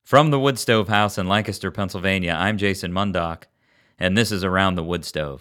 From the Wood Stove House in Lancaster, Pennsylvania, I'm Jason Mundock, and this is Around the Wood Stove.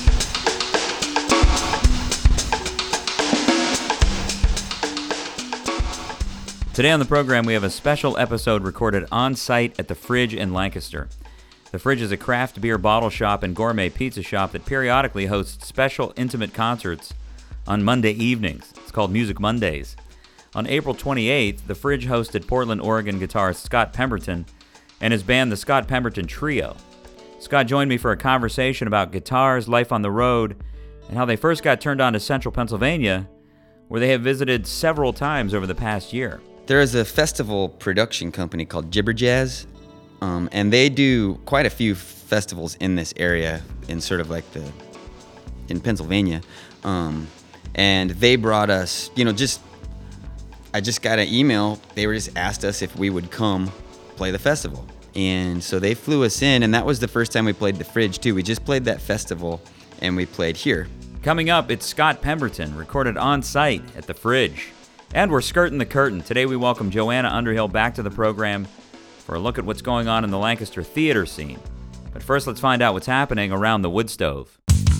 Today on the program, we have a special episode recorded on-site at The Fridge in Lancaster. The Fridge is a craft beer bottle shop and gourmet pizza shop that periodically hosts special intimate concerts on Monday evenings. It's called Music Mondays. On April 28th, The Fridge hosted Portland, Oregon guitarist Scott Pemberton and his band, the Scott Pemberton Trio. Scott joined me for a conversation about guitars, life on the road, and how they first got turned on to Central Pennsylvania, where they have visited several times over the past year. There is a festival production company called Gibber Jazz, and they do quite a few festivals in this area, in sort of like in Pennsylvania. And they brought us, I just got an email. They just asked us if we would come play the festival. And so they flew us in, and that was the first time we played the Fridge, too. We just played that festival, and we played here. Coming up, it's Scott Pemberton, recorded on-site at the Fridge. And we're skirting the curtain. Today we welcome Joanna Underhill back to the program for a look at what's going on in the Lancaster theater scene. But first, let's find out what's happening around the wood stove.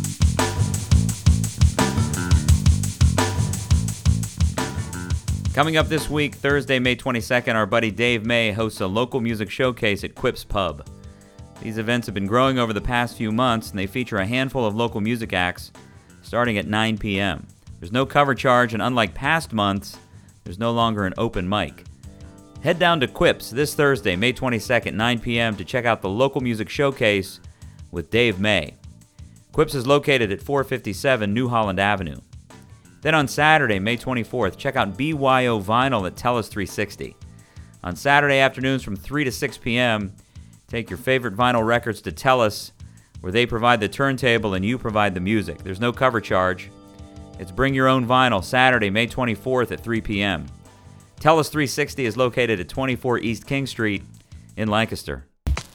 Coming up this week, Thursday, May 22nd, our buddy Dave May hosts a local music showcase at Quips Pub. These events have been growing over the past few months, and they feature a handful of local music acts starting at 9 p.m. There's no cover charge, and unlike past months, there's no longer an open mic. Head down to Quips this Thursday, May 22nd, 9 p.m. to check out the local music showcase with Dave May. Quips is located at 457 New Holland Avenue. Then on Saturday, May 24th, check out BYO Vinyl at Tellus 360. On Saturday afternoons from 3 to 6 p.m., take your favorite vinyl records to Tellus, where they provide the turntable and you provide the music. There's no cover charge. It's Bring Your Own Vinyl, Saturday, May 24th at 3 p.m. Tellus 360 is located at 24 East King Street in Lancaster.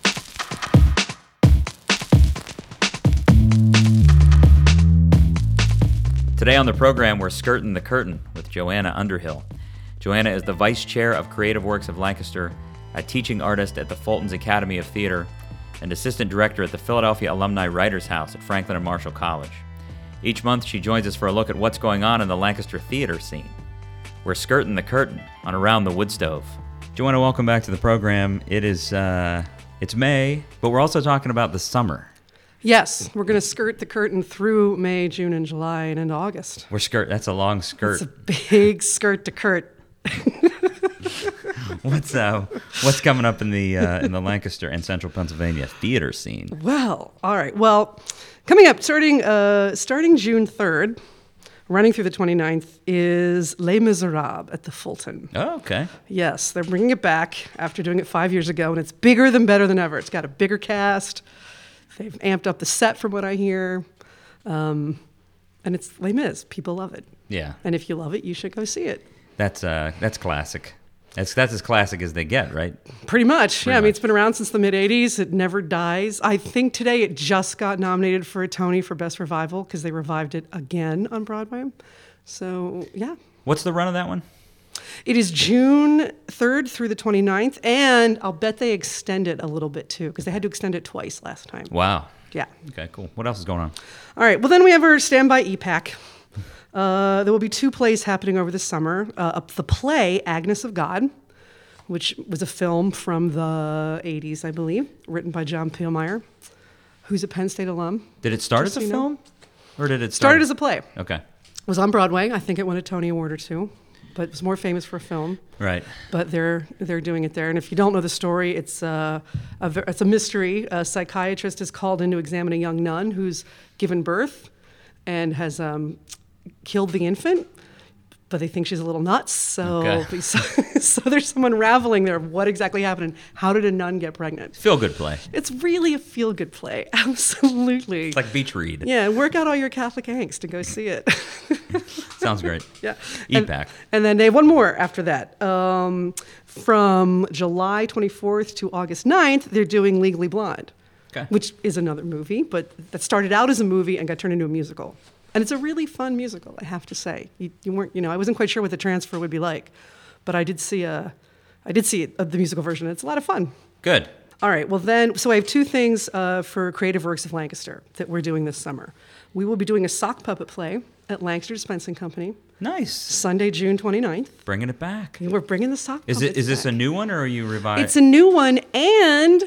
Today on the program, we're skirting the curtain with Joanna Underhill. Joanna is the Vice Chair of Creative Works of Lancaster, a teaching artist at the Fulton's Academy of Theater, and Assistant Director at the Philadelphia Alumni Writers House at Franklin and Marshall College. Each month, she joins us for a look at what's going on in the Lancaster theater scene. We're skirting the curtain on Around the Wood Stove. Joanna, welcome back to the program. It's May, but we're also talking about the summer. Yes, we're going to skirt the curtain through May, June, and July, and into August. That's a long skirt. It's a big skirt to curt. What's coming up in the Lancaster and Central Pennsylvania theater scene? Well, all right. Well, coming up, starting June 3rd, running through the 29th, is Les Miserables at the Fulton. Oh, okay. Yes, they're bringing it back after doing it 5 years ago, and it's bigger than better than ever. It's got a bigger cast. They've amped up the set from what I hear. And it's Les Mis. People love it. Yeah. And if you love it, you should go see it. That's classic. That's as classic as they get, right? Pretty much. Pretty I mean, much. it's been around since the mid-'80s. It never dies. I think today it just got nominated for a Tony for Best Revival because they revived it again on Broadway. So, yeah. What's the run of that one? It is June 3rd through the 29th, and I'll bet they extend it a little bit, too, because they had to extend it twice last time. Wow. Yeah. Okay, cool. What else is going on? All right. Well, then we have our standby EPAC. There will be 2 plays happening over the summer. The play, Agnes of God, which was a film from the 80s, I believe, written by John Pillmeyer, who's a Penn State alum. Did it start Just as a so you know. film? Or did it Started as a play. Okay. It was on Broadway. I think it won a Tony Award or 2, but it was more famous for a film. Right. But they're doing it there. And if you don't know the story, it's a mystery. A psychiatrist is called in to examine a young nun who's given birth and has killed the infant, but they think she's a little nuts. So, Okay. so there's some unraveling there of what exactly happened and how did a nun get pregnant. Feel-good play. It's really a feel-good play. Absolutely. It's like Beach Read. Yeah, work out all your Catholic angst and go see it. Sounds great. Yeah. EPAC. And then they have one more after that. From July 24th to August 9th, they're doing Legally Blonde, Okay. which is another movie, but that started out as a movie and got turned into a musical. And it's a really fun musical, I have to say. You weren't, I wasn't quite sure what the transfer would be like, but I did see a I did see the musical version. It's a lot of fun. Good. All right. Well, then, so I have two things for Creative Works of Lancaster that we're doing this summer. We will be doing a sock puppet play at Lancaster Dispensing Company Nice. Sunday, June 29th. Bringing it back. We're bringing the sock puppets Is this a back. new one, or are you revising? It's a new one, and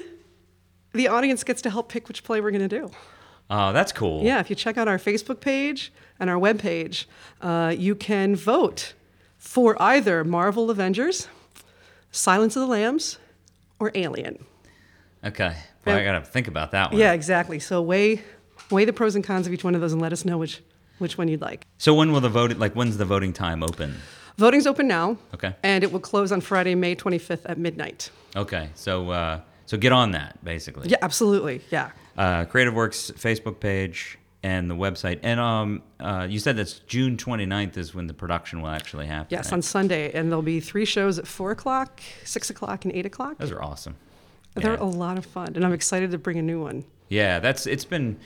the audience gets to help pick which play we're going to do. Oh, that's cool. Yeah, if you check out our Facebook page and our webpage, you can vote for either Marvel Avengers, Silence of the Lambs, or Alien. Okay. Well, I got to think about that one. Yeah, exactly. So weigh the pros and cons of each one of those and let us know which one you'd like. So when will when's the voting time open? Voting's open now. Okay. And it will close on Friday, May 25th at midnight. Okay. So get on that, basically. Yeah, absolutely. Yeah. Creative Works Facebook page and the website. And you said that's June 29th is when the production will actually happen. Yes, right? on Sunday. And there'll be 3 shows at 4 o'clock, 6 o'clock, and 8 o'clock. Those are awesome. They're Yeah. a lot of fun. And I'm excited to bring a new one. Yeah, it's been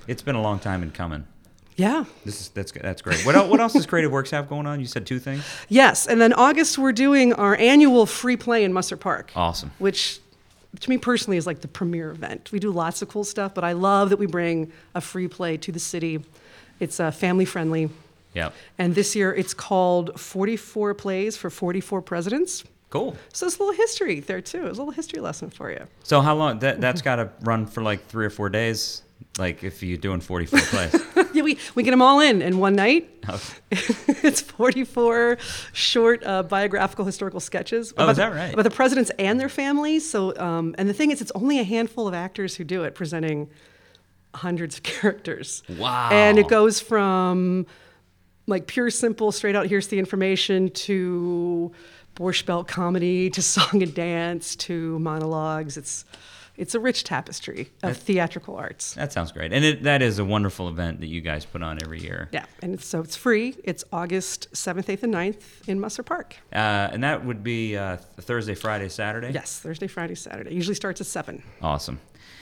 a long time in coming. Yeah. That's great. What else does Creative Works have going on? You said 2 things? Yes. And then August, we're doing our annual free play in Musser Park. Awesome. Which to me personally is like the premier event. We do lots of cool stuff, but I love that we bring a free play to the city. It's family friendly. Yeah. And this year it's called 44 Plays for 44 Presidents. Cool. So it's a little history there too. It's a little history lesson for you. So how long? That's got to run for like 3 or 4 days. Like if you're doing 44 plays. Yeah, we get them all in one night. Okay. It's 44 short biographical historical sketches. Oh, is that right? About the presidents and their families. So, and the thing is, it's only a handful of actors who do it, presenting hundreds of characters. Wow. And it goes from like pure, simple, straight out, here's the information, to Borscht Belt comedy, to song and dance, to monologues. It's a rich tapestry of theatrical arts. That sounds great. And that is a wonderful event that you guys put on every year. Yeah, and it's free. It's August 7th, 8th, and 9th in Musser Park. And that would be Thursday, Friday, Saturday? Yes, Thursday, Friday, Saturday. Usually starts at 7. Awesome.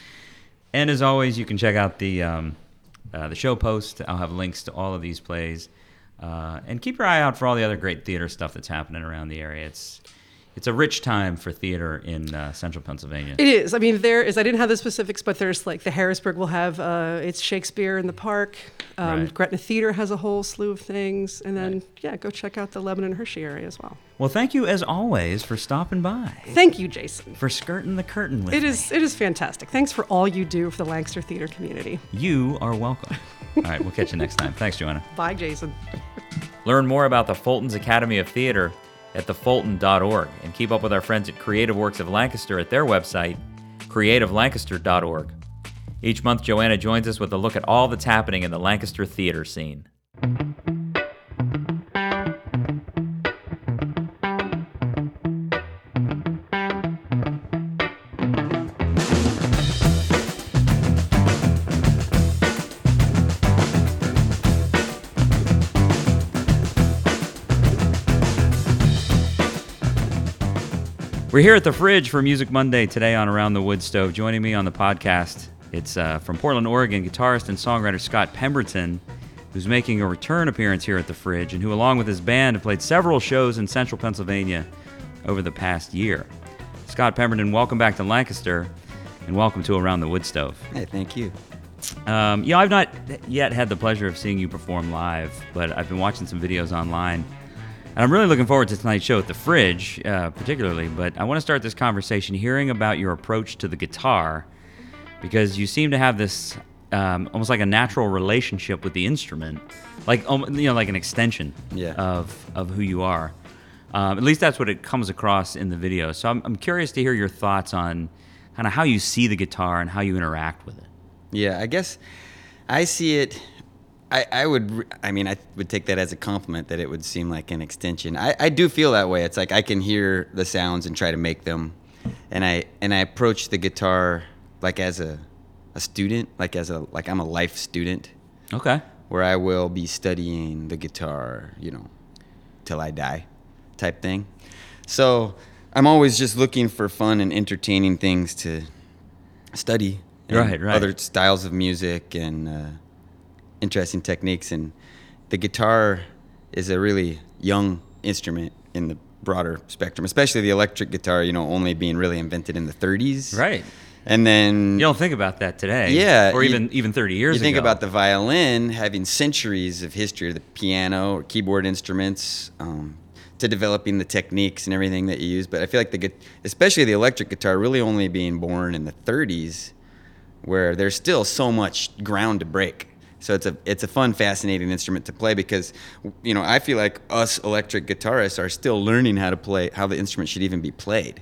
And as always, you can check out the show post. I'll have links to all of these plays. And keep your eye out for all the other great theater stuff that's happening around the area. It's a rich time for theater in central Pennsylvania. It is. I mean, I didn't have the specifics, but there's like the Harrisburg will have, it's Shakespeare in the park. Right. Gretna Theater has a whole slew of things. And then, go check out the Lebanon Hershey area as well. Well, thank you as always for stopping by. Thank you, Jason. For skirting the curtain with It me. is fantastic. Thanks for all you do for the Lancaster theater community. You are welcome. All right, we'll catch you next time. Thanks, Joanna. Bye, Jason. Learn more about the Fulton's Academy of Theater at thefulton.org and keep up with our friends at Creative Works of Lancaster at their website, creativelancaster.org. Each month, Joanna joins us with a look at all that's happening in the Lancaster theater scene. We're here at the Fridge for Music Monday today on Around the Wood Stove. Joining me on the podcast, it's from Portland, Oregon, guitarist and songwriter Scott Pemberton, who's making a return appearance here at the Fridge and who, along with his band, have played several shows in central Pennsylvania over the past year. Scott Pemberton, welcome back to Lancaster, and welcome to Around the Wood Stove. Hey, thank you. I've not yet had the pleasure of seeing you perform live, but I've been watching some videos online. And I'm really looking forward to tonight's show at the Fridge, particularly, but I want to start this conversation hearing about your approach to the guitar, because you seem to have this almost like a natural relationship with the instrument, like an extension Yeah. of who you are. At least that's what it comes across in the video. So I'm curious to hear your thoughts on kind of how you see the guitar and how you interact with it. Yeah, I guess I see it. I would take that as a compliment that it would seem like an extension. I do feel that way. It's like I can hear the sounds and try to make them, and I approach the guitar like as a student, like I'm a life student, Okay. where I will be studying the guitar, till I die, type thing. So I'm always just looking for fun and entertaining things to study. And Right. Other styles of music and interesting techniques, and the guitar is a really young instrument in the broader spectrum, especially the electric guitar, only being really invented in the 30s. Right. And then You don't think about that today. Yeah, Or you- even 30 years you think ago. about the violin having centuries of history, or the piano or keyboard instruments, to developing the techniques and everything that you use. But I feel like especially the electric guitar, really only being born in the 30s, where there's still so much ground to break. So it's a fun, fascinating instrument to play because, I feel like us electric guitarists are still learning how to play, how the instrument should even be played.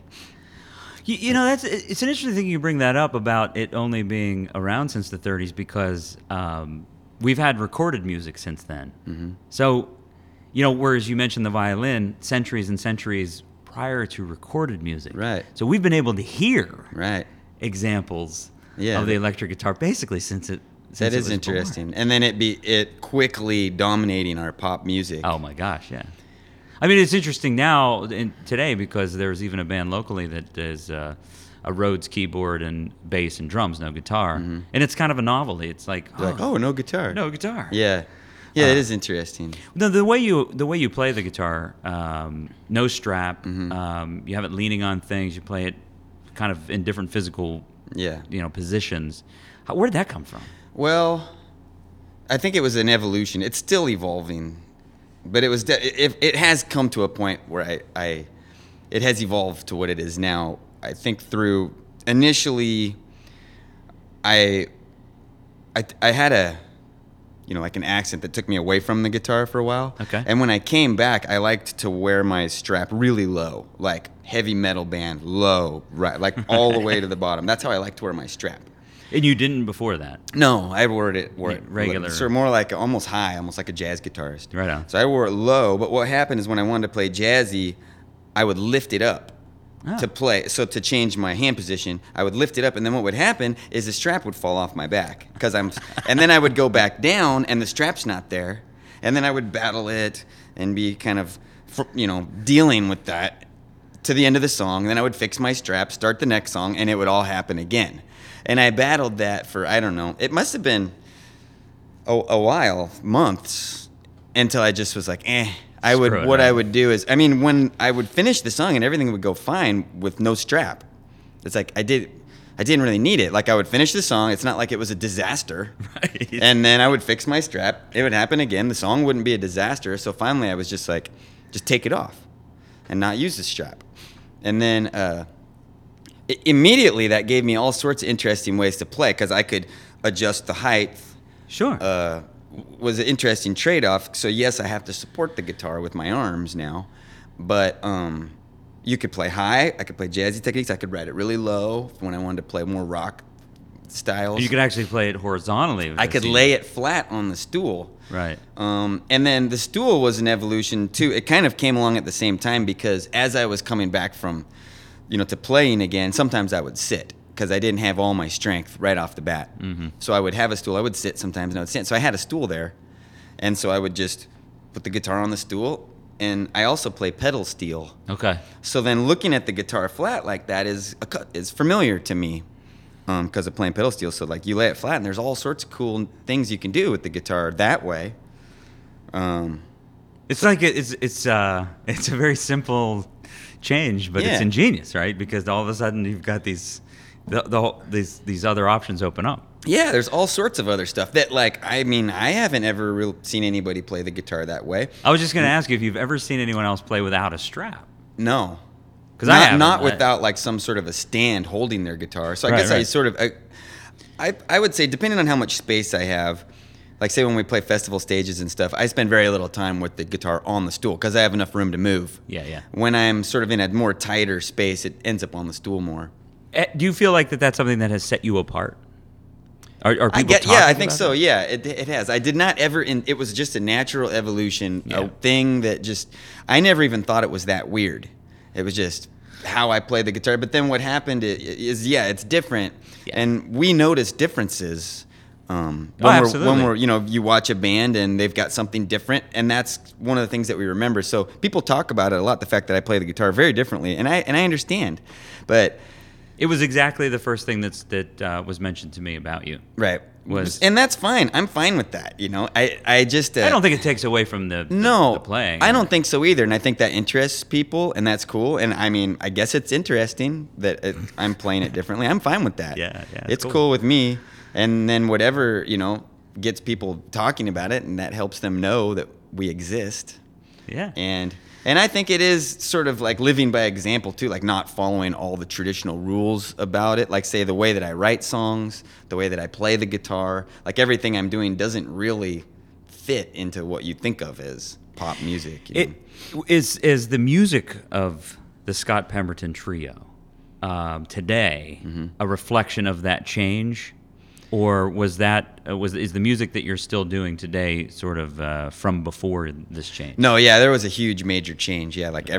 It's an interesting thing you bring that up about it only being around since the 30s because we've had recorded music since then. Mm-hmm. So, whereas you mentioned the violin, centuries and centuries prior to recorded music. Right. So we've been able to hear Right. examples Yeah. of the electric guitar basically since it That it is was interesting. born. And then it quickly dominating our pop music. Oh my gosh, yeah. I mean, it's interesting now today because there's even a band locally that is a Rhodes keyboard and bass and drums, no guitar, and it's kind of a novelty. It's like, You're like, oh, no guitar. no guitar. Yeah. Yeah, it is interesting. No, the way you play the guitar, no strap. You have it leaning on things. You play it kind of in different physical, Yeah. positions. Where did that come from? Well, I think it was an evolution. It's still evolving, but it has come to a point where it has evolved to what it is now. I think through initially, I had like an accent that took me away from the guitar for a while. Okay. And when I came back, I liked to wear my strap really low, like heavy metal band low, right, like all the way to the bottom. That's how I like to wear my strap. And you didn't before that. No, I wore it Regular. So more like almost high, almost like a jazz guitarist. Right on. So I wore it low, but what happened is when I wanted to play jazzy, I would lift it up to play. So to change my hand position, I would lift it up, and then what would happen is the strap would fall off my back and then I would go back down, and the strap's not there, and then I would battle it and be kind of, dealing with that to the end of the song. And then I would fix my strap, start the next song, and it would all happen again. And I battled that for, I don't know, it must have been a while, months, until I just was like, I would do is, when I would finish the song and everything would go fine with no strap. It's like I didn't really need it. Like I would finish the song, it's not like it was a disaster. Right. And then I would fix my strap, it would happen again, the song wouldn't be a disaster. So finally I was just like, just take it off and not use the strap. And then immediately that gave me all sorts of interesting ways to play because I could adjust the height. Sure. Was an interesting trade-off. So yes, I have to support the guitar with my arms now, but you could play high. I could play jazzy techniques. I could ride it really low when I wanted to play more rock styles. You could actually play it horizontally. I could lay it flat on the stool. Right. And then the stool was an evolution too. It kind of came along at the same time because as I was coming back from, to playing again, sometimes I would sit because I didn't have all my strength right off the bat. Mm-hmm. So I would have a stool. I would sit sometimes and I would stand. So I had a stool there. And so I would just put the guitar on the stool. And I also play pedal steel. Okay. So then looking at the guitar flat like that is familiar to me because of playing pedal steel. So like you lay it flat and there's all sorts of cool things you can do with the guitar that way. It's like it's a very simple change, but it's ingenious, right? Because all of a sudden you've got these other options open up. Yeah, there's all sorts of other stuff that I haven't ever seen anybody play the guitar that way. I was just going to ask you if you've ever seen anyone else play without a strap. No. Because I haven't. Not without some sort of a stand holding their guitar. So I guess right. I would say depending on how much space I have, like say when we play festival stages and stuff, I spend very little time with the guitar on the stool because I have enough room to move. Yeah. When I'm sort of in a more tighter space, it ends up on the stool more. Do you feel like that's something that has set you apart? Are people talking I think about so. that? Yeah, it has. I did not ever. It was just a natural evolution, a thing that just I never even thought it was that weird. It was just how I play the guitar. But then what happened is it's different, and we notice differences. When we're you watch a band and they've got something different, and that's one of the things that we remember. So people talk about it a lot. The fact that I play the guitar very differently, and I understand, but It was exactly the first thing that was mentioned to me about you. Right. Was- And that's fine. I'm fine with that. You know, I just I don't think it takes away from the playing. I don't think so either. And I think that interests people, and that's cool. And I mean, I guess it's interesting that I'm playing it differently. I'm fine with that. Yeah, it's cool with me. And then whatever, gets people talking about it, and that helps them know that we exist. Yeah. And I think it is sort of like living by example too, like not following all the traditional rules about it. Like say the way that I write songs, the way that I play the guitar, like everything I'm doing doesn't really fit into what you think of as pop music. You know? Is the music of the Scott Pemberton Trio today a reflection of that change? Or is the music that you're still doing today sort of from before this change? No, yeah, there was a huge major change. Yeah, like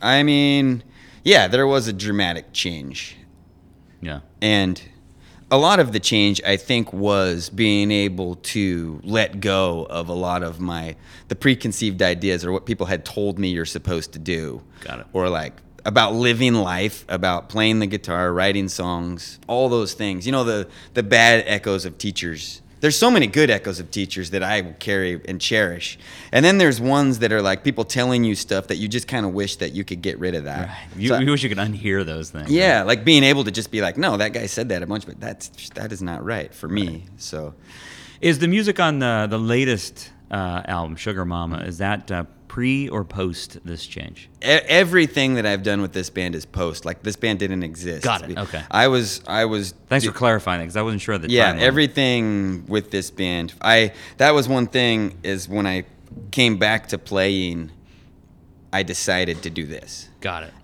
there was a dramatic change. Yeah. And a lot of the change, I think, was being able to let go of a lot of the preconceived ideas or what people had told me you're supposed to do. Got it. Or like about living life, about playing the guitar, writing songs, all those things. The bad echoes of teachers. There's so many good echoes of teachers that I will carry and cherish. And then there's ones that are like people telling you stuff that you just kind of wish that you could get rid of that. Right. You wish you could unhear those things. Yeah, like being able to just be like, no, that guy said that a bunch, but that is not right for me. Right. So, is the music on the latest album, Sugar Mama, is that pre or post this change? Everything that I've done with this band is post. Like this band didn't exist. Got it. Okay. I was. Thanks for clarifying that because I wasn't sure of the Yeah, timeline. everything with this band. That was one thing is when I came back to playing, I decided to do this. Got it.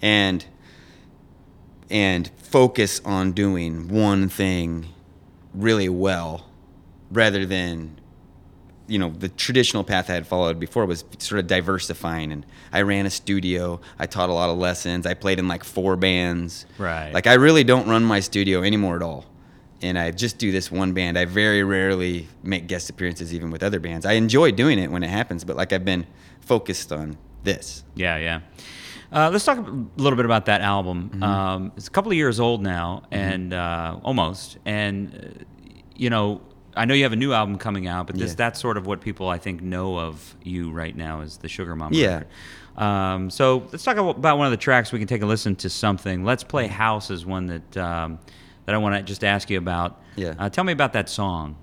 And focus on doing one thing really well rather than the traditional path I had followed before was sort of diversifying. And I ran a studio. I taught a lot of lessons. I played in like 4 bands. Right. Like I really don't run my studio anymore at all. And I just do this one band. I very rarely make guest appearances even with other bands. I enjoy doing it when it happens, but like I've been focused on this. Yeah. Let's talk a little bit about that album. Mm-hmm. It's a couple of years old now, and almost. And I know you have a new album coming out, but that's sort of what people I think know of you right now is the Sugar Mama record. So let's talk about one of the tracks. We can take a listen to something. Let's Play House is one that I want to just ask you about. Yeah. Tell me about that song.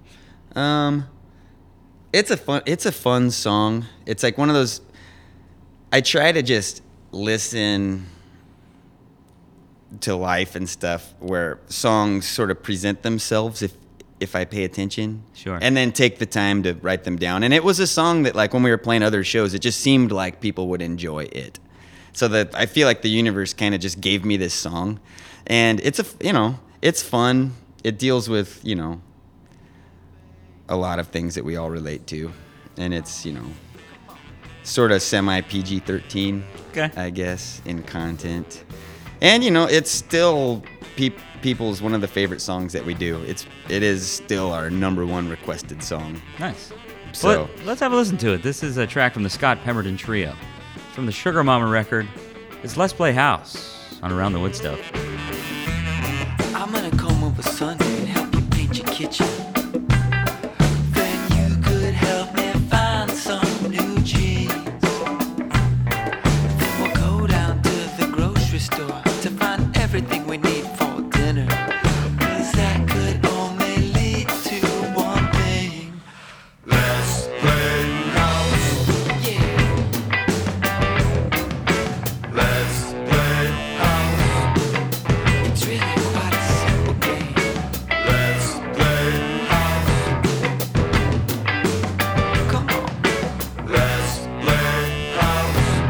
It's a fun song. It's like one of those. I try to just listen to life and stuff where songs sort of present themselves if I pay attention. Sure. And then take the time to write them down. And it was a song that like when we were playing other shows, it just seemed like people would enjoy it. So that I feel like the universe kind of just gave me this song. And it's it's fun. It deals with, a lot of things that we all relate to. And it's, sort of semi PG-13, Okay. I guess, in content. And, it's still people's one of the favorite songs that we do. It is still our #1 requested song. Nice. So Well, let's have a listen to it. This is a track from the Scott Pemberton Trio. It's from the Sugar Mama record. It's Let's Play House on Around the Wood Stuff. I'm gonna come over Sunday and help you paint your kitchen. Then you could help me find some new jeans. Then we'll go down to the grocery store to find everything we need for dinner. 'Cause that could only lead to one thing. Let's play house. Yeah. Let's play house. It's really quite a simple game. Let's play house. Come on. Let's play house.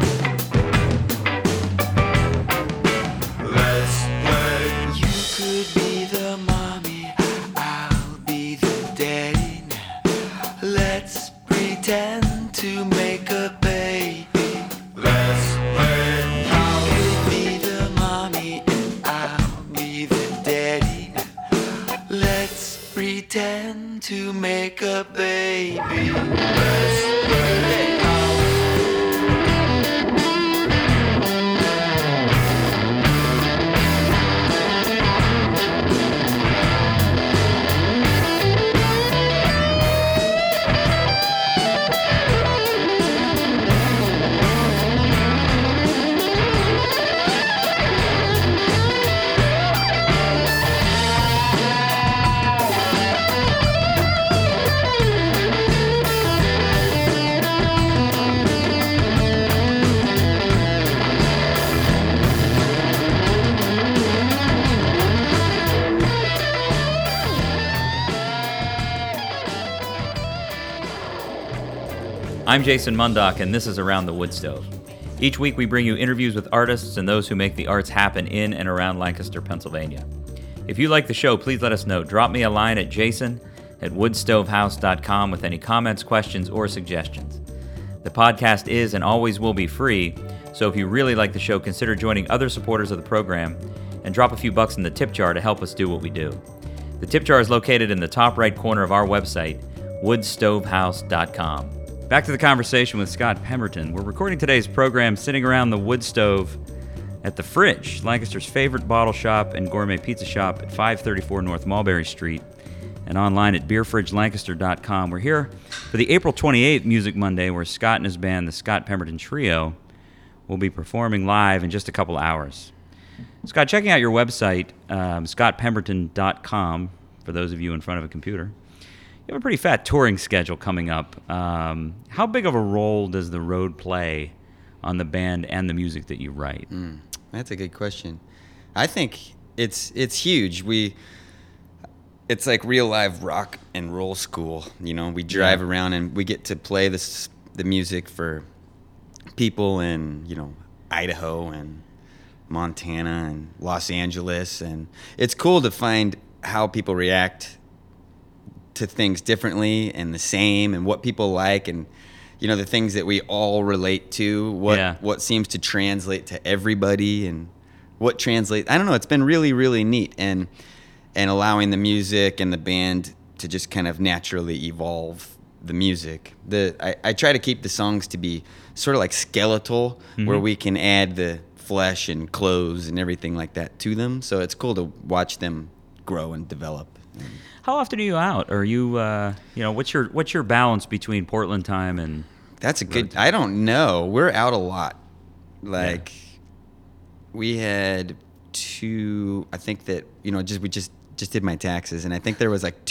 Let's play. You could be the mommy, I'll be the daddy now. Let's pretend to make a baby. Let's play house. You could be the mommy and I'll be the daddy now. Let's pretend to make a baby. Let's play house. I'm Jason Mundock, and this is Around the Wood Stove. Each week we bring you interviews with artists and those who make the arts happen in and around Lancaster, Pennsylvania. If you like the show, please let us know. Drop me a line at jason@woodstovehouse.com with any comments, questions, or suggestions. The podcast is and always will be free, so if you really like the show, consider joining other supporters of the program and drop a few bucks in the tip jar to help us do what we do. The tip jar is located in the top right corner of our website, woodstovehouse.com. Back to the conversation with Scott Pemberton. We're recording today's program sitting around the wood stove at The Fridge, Lancaster's favorite bottle shop and gourmet pizza shop at 534 North Mulberry Street, and online at beerfridgelancaster.com. We're here for the April 28th Music Monday, where Scott and his band, the Scott Pemberton Trio, will be performing live in just a couple hours. Scott, checking out your website, scottpemberton.com, for those of you in front of a computer, you have a pretty fat touring schedule coming up. How big of a role does the road play on the band and the music that you write? That's a good question. I think it's huge. It's like real live rock and roll school. You know, we drive around and we get to play the music for people in, Idaho and Montana and Los Angeles, and it's cool to find how people react to things differently and the same, and what people like, and the things that we all relate to, what seems to translate to everybody, and what translates. I don't know. It's been really, really neat, and allowing the music and the band to just kind of naturally evolve the music. I try to keep the songs to be sort of like skeletal, where we can add the flesh and clothes and everything like that to them. So it's cool to watch them grow and develop. How often are you out? Are you, what's your balance between Portland time and? That's a good. I don't know. We're out a lot. We had two. I think that we just did my taxes, and I think there was like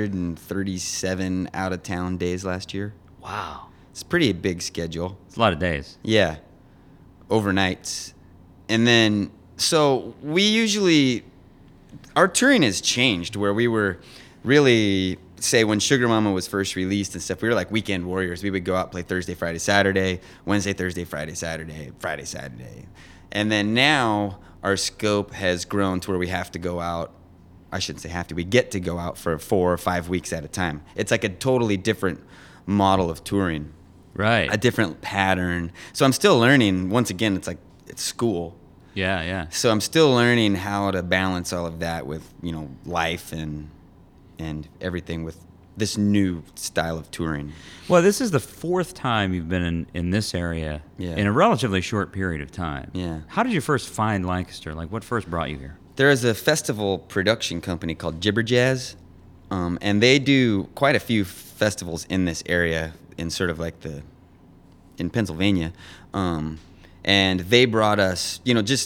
237 out of town days last year. Wow, it's pretty big schedule. It's a lot of days. Yeah, overnights, and then so we usually. Our touring has changed, where we were really, say, when Sugar Mama was first released and stuff, we were like weekend warriors. We would go out, play Thursday, Friday, Saturday, Wednesday, Thursday, Friday, Saturday, Friday, Saturday. And then now our scope has grown to where we have to go out. I shouldn't say have to. We get to go out for 4 or 5 weeks at a time. It's like a totally different model of touring. Right. A different pattern. So I'm still learning. Once again, it's school. Yeah. So I'm still learning how to balance all of that with, life and everything with this new style of touring. Well, this is the 4th time you've been in this area in a relatively short period of time. Yeah. How did you first find Lancaster? Like, what first brought you here? There is a festival production company called Gibber Jazz, and they do quite a few festivals in this area in sort of like in Pennsylvania. And they brought us,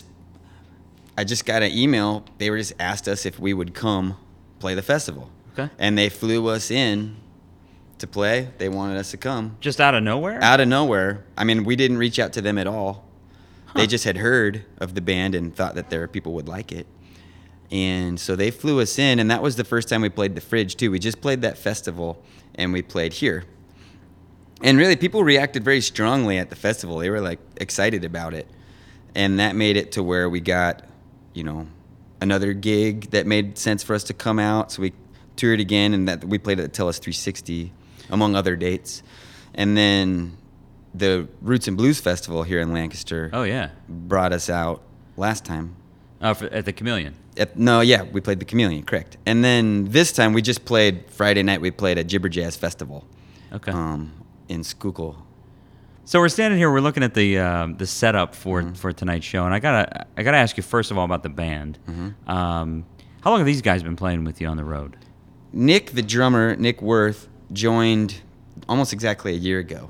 I just got an email. They were just asked us if we would come play the festival. Okay. And they flew us in to play. They wanted us to come. Just out of nowhere? Out of nowhere. I mean, we didn't reach out to them at all. Huh. They just had heard of the band and thought that their people would like it. And so they flew us in, and that was the first time we played The Fridge, too. We just played that festival, and we played here. And really, people reacted very strongly at the festival. They were, excited about it. And that made it to where we got, another gig that made sense for us to come out. So we toured again, and that we played at Tellus 360, among other dates. And then the Roots and Blues Festival here in Lancaster brought us out last time. At the Chameleon? We played the Chameleon, correct. And then this time, we just played, Friday night, we played at Gibber Jazz Festival. Okay. In Schuylkill. So we're standing here. We're looking at the setup for tonight's show, and I gotta ask you first of all about the band. How long have these guys been playing with you on the road? Nick, the drummer, Nick Worth, joined almost exactly a year ago,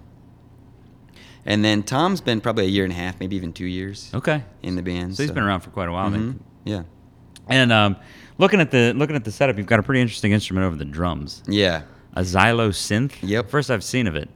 and then Tom's been probably a year and a half, maybe even 2 years. Okay. In the band. So he's been around for quite a while. Then. Yeah. And looking at the setup, you've got a pretty interesting instrument over the drums. Yeah. A Xylo synth. Yep. First I've seen of it.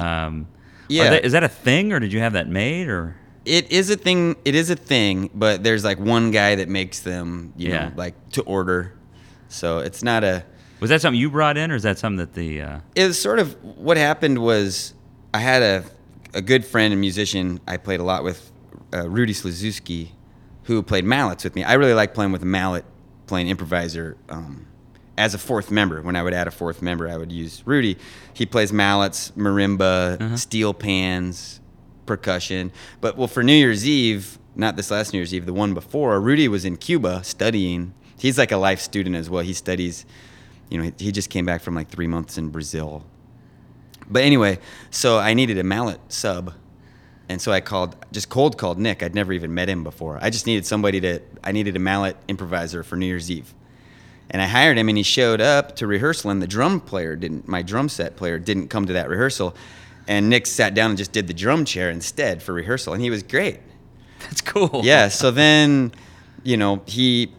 Is that a thing, or did you have that made, or? It is a thing. It is a thing, but there's one guy that makes them, to order. So it's not a. Was that something you brought in, or is that something that the? It was sort of what happened was, I had a good friend and musician I played a lot with, Rudy Slazewski, who played mallets with me. I really like playing with a mallet, playing improviser. As a fourth member, when I would add a fourth member, I would use Rudy. He plays mallets, marimba, steel pans, percussion. But well, for New Year's Eve, not this last New Year's Eve, the one before, Rudy was in Cuba studying. He's like a life student as well. He studies, he just came back from like 3 months in Brazil. But anyway, so I needed a mallet sub. And so I cold called Nick. I'd never even met him before. I just needed I needed a mallet improviser for New Year's Eve. And I hired him, and he showed up to rehearsal, and my drum set player didn't come to that rehearsal. And Nick sat down and just did the drum chair instead for rehearsal, and he was great. That's cool. Yeah, so then, he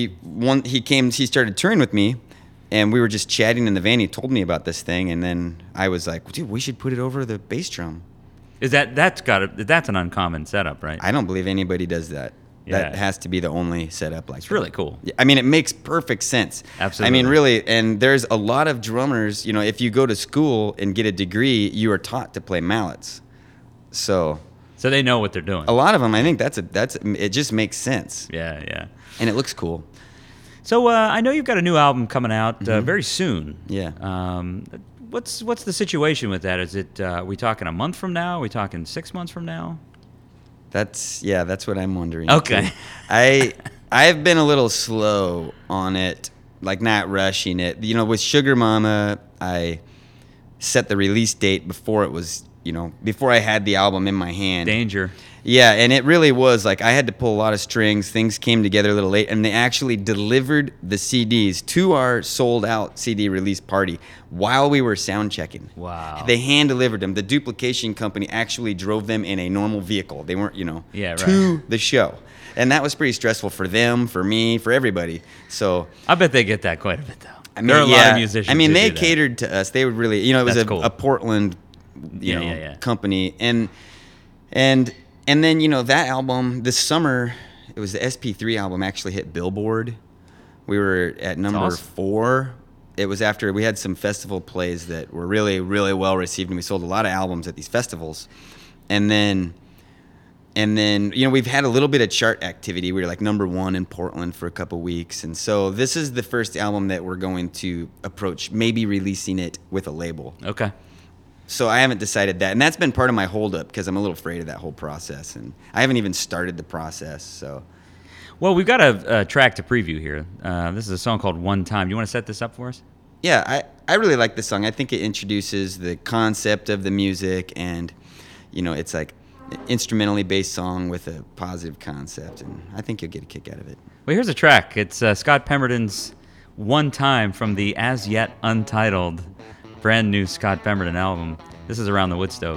started touring with me, and we were just chatting in the van. He told me about this thing, and then I was like, dude, we should put it over the bass drum. That's an uncommon setup, right? I don't believe anybody does that. Yeah. That has to be the only setup like that. It's really cool. Yeah, I mean, it makes perfect sense. Absolutely. I mean, really, and there's a lot of drummers, if you go to school and get a degree, you are taught to play mallets. So they know what they're doing. a lot of them, I think it just makes sense. Yeah. And it looks cool. So I know you've got a new album coming out very soon. Yeah. What's the situation with that? Is it are we talking a month from now? Are we talking 6 months from now? That's what I'm wondering. Okay. too. I've been a little slow on it, like not rushing it. With Sugar Mama, I set the release date before it was, before I had the album in my hand. Danger. Yeah, and it really was like I had to pull a lot of strings. Things came together a little late, and they actually delivered the CDs to our sold-out CD release party while we were sound checking. Wow. They hand-delivered them. The duplication company actually drove them in a normal vehicle. They weren't, Yeah, to right. the show. And that was pretty stressful for them, for me, for everybody. So I bet they get that quite a bit, though. I mean, there are a lot of musicians. I mean, who they do that. catered to us. They would really, it was That's cool. a Portland, Yeah. company, and then that album this summer, it was the SP3 album, actually hit Billboard. We were at number awesome. 4. It was after we had some festival plays that were really, really well received, and we sold a lot of albums at these festivals, and then we've had a little bit of chart activity. We were like number 1 in Portland for a couple weeks. And so this is the first album that we're going to approach, maybe releasing it with a label. Okay. So I haven't decided that. And that's been part of my holdup because I'm a little afraid of that whole process. And I haven't even started the process. So Well, we've got a track to preview here. This is a song called One Time. You want to set this up for us? yeah, I really like this song. I think it introduces the concept of the music, and, it's like an instrumentally based song with a positive concept. And I think you'll get a kick out of it. Well, here's a track. It's Scott Pemberton's One Time from the as yet untitled brand new Scott Pemberton album. This is Around the Wood Stove.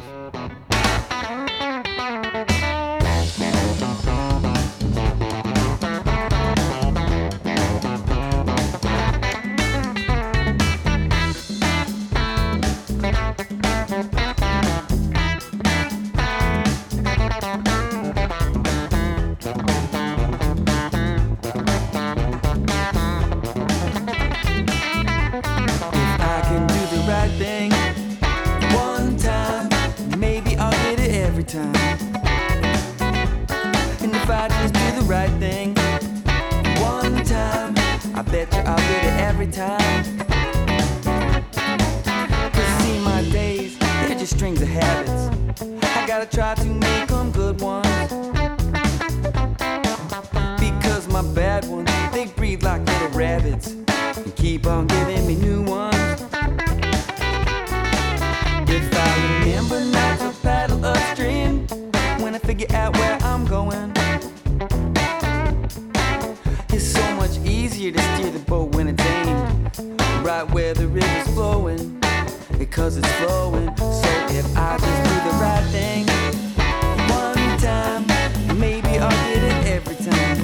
I can do the right thing one time, maybe I'll get it every time. And if I just do the right thing one time, I bet you I'll get it every time. 'Cause see, my days, they're just strings of habits. I gotta try to make them good ones, because my bad ones, they breathe like little rabbits and keep on giving me new ones. If I remember not to paddle upstream when I figure out where I'm going, it's so much easier to steer the boat when it's aimed right where the river's flowing, because it's flowing. So if I just do the right thing one time, maybe I'll get it every time.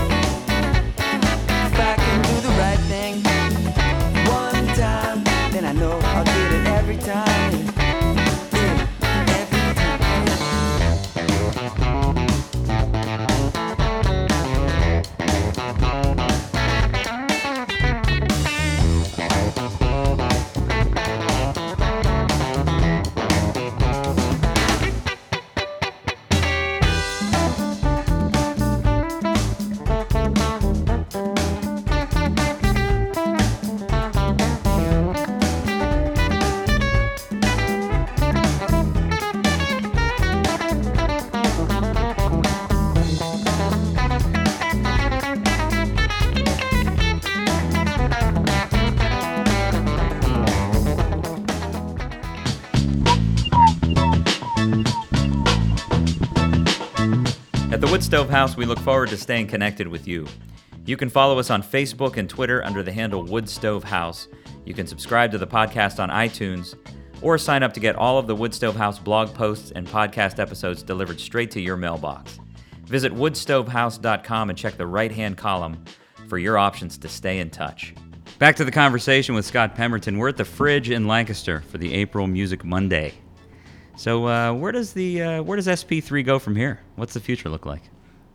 If I can do the right thing one time, then I know I'll get it every time. Yeah, every time. Wood Stove House, we look forward to staying connected with you. You can follow us on Facebook and Twitter under the handle Wood Stove House. You can subscribe to the podcast on iTunes, or sign up to get all of the Wood Stove House blog posts and podcast episodes delivered straight to your mailbox. Visit woodstovehouse.com and check the right-hand column for your options to stay in touch. Back to the conversation with Scott Pemberton. We're at the Fridge in Lancaster for the April Music Monday. So where does SP3 go from here? What's the future look like?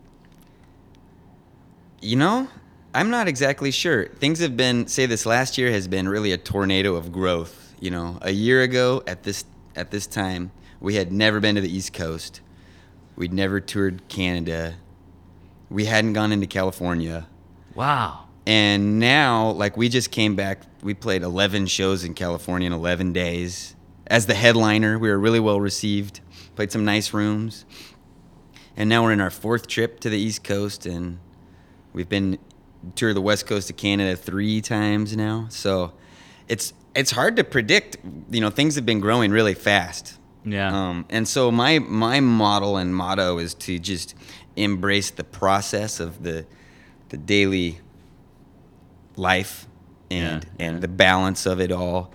You know, I'm not exactly sure. Things have been, say this last year has been really a tornado of growth. You know, a year ago at this time, we had never been to the East Coast. We'd never toured Canada. We hadn't gone into California. Wow. And now, like, we just came back. We played 11 shows in California in 11 days. As the headliner, we were really well received. Played some nice rooms. And now we're in our 4th trip to the East Coast, and we've been toured the West Coast of Canada 3 times now. So it's hard to predict. You know, things have been growing really fast. Yeah. And so my model and motto is to just embrace the process of the daily life and the balance of it all,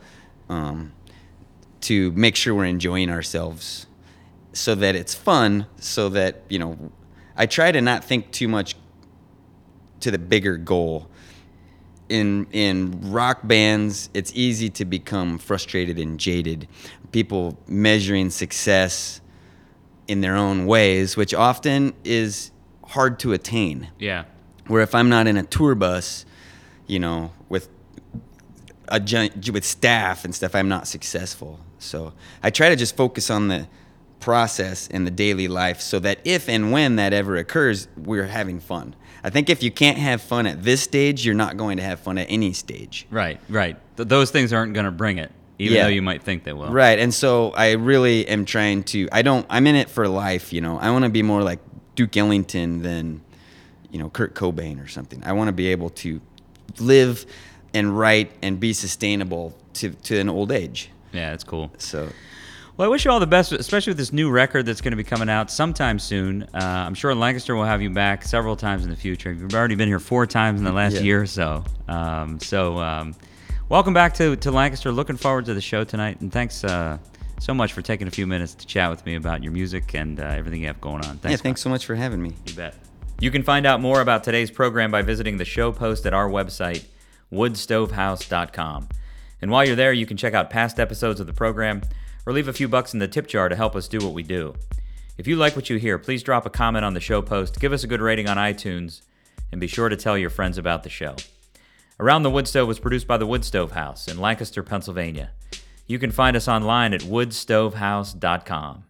to make sure we're enjoying ourselves so that it's fun, so that, you know, I try to not think too much to the bigger goal. In rock bands, it's easy to become frustrated and jaded. People measuring success in their own ways, which often is hard to attain. Yeah. Where if I'm not in a tour bus, you know, with staff and stuff, I'm not successful. So I try to just focus on the process and the daily life so that if and when that ever occurs, we're having fun. I think if you can't have fun at this stage, you're not going to have fun at any stage. Right. Those things aren't going to bring it, even though you might think they will. Right. And so I really am trying to, I'm in it for life, you know. I want to be more like Duke Ellington than, you know, Kurt Cobain or something. I want to be able to live and write and be sustainable to an old age. Yeah, that's cool. So, well, I wish you all the best, especially with this new record that's going to be coming out sometime soon. I'm sure Lancaster will have you back several times in the future. You've already been here 4 times in the last year or so. Welcome back to Lancaster. Looking forward to the show tonight. And thanks so much for taking a few minutes to chat with me about your music and everything you have going on. Thanks so much for having me. You bet. You can find out more about today's program by visiting the show post at our website, woodstovehouse.com. And while you're there, you can check out past episodes of the program or leave a few bucks in the tip jar to help us do what we do. If you like what you hear, please drop a comment on the show post, give us a good rating on iTunes, and be sure to tell your friends about the show. Around the Wood Stove was produced by the Wood Stove House in Lancaster, Pennsylvania. You can find us online at woodstovehouse.com.